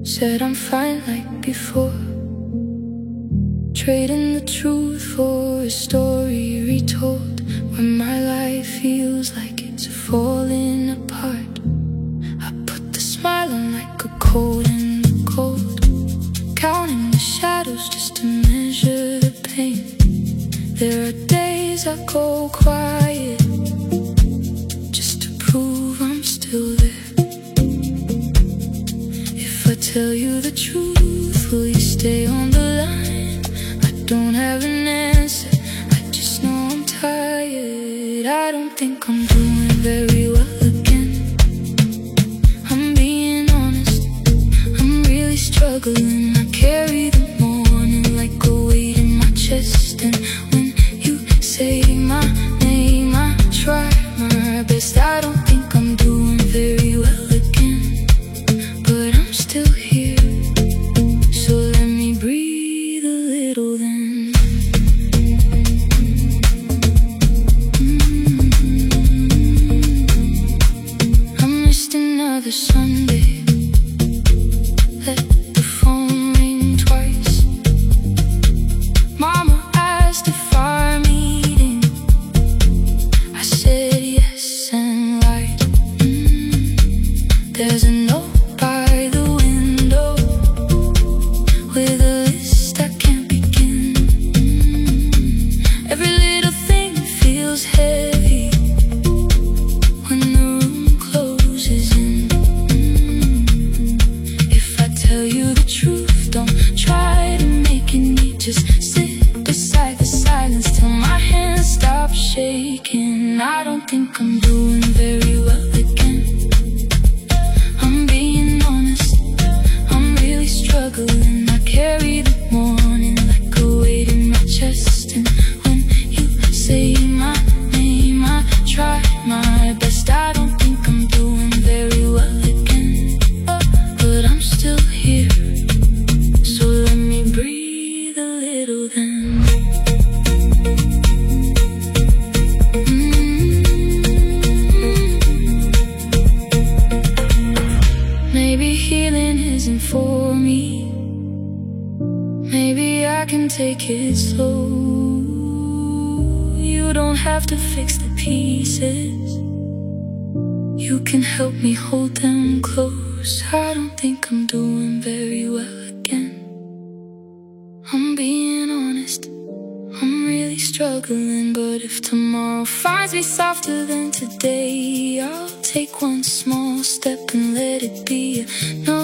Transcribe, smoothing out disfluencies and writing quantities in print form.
Said I'm fine like before, trading the truth for a story retold, when my life feels like it's falling apart. I put the smile on like a cold in the cold, counting the shadows just to measure the pain. There are days I go quiet just to prove I'm still there. If I tell you the truth, will you stay on the line? I don't have an answer, I just know I'm tired. I don't think I'm doing very well again. I'm being honest, I'm really struggling. I carry the morning like a weight in my chest, and when you say my name, I try my best. I don't think I'm doing very well again, but I'm still here, so let me breathe a little then. I missed another Sunday, let the phone ring twice. Mama asked if I'm eating, I said yes and lied. There's a note by the window with a list I can't begin. Every little thing feels heavy when the room closes in. If I tell you the truth, don't try to make it neat. Just sit beside the silence till my hands stop shaking. I don't think I'm doing very well again. I'm being honest, I'm really struggling. I carry the morning like a weight in my chest, and when you say my name, I try my best. I don't think I'm doing very well again, but I'm still here, so let me breathe a little then. Maybe healing isn't for me, maybe I can take it slow. You don't have to fix the pieces, you can help me hold them close. I don't think I'm doing very well again. I'm being honest, I'm really struggling, but if tomorrow finds me softer than today, I'll take one small step and let it be. No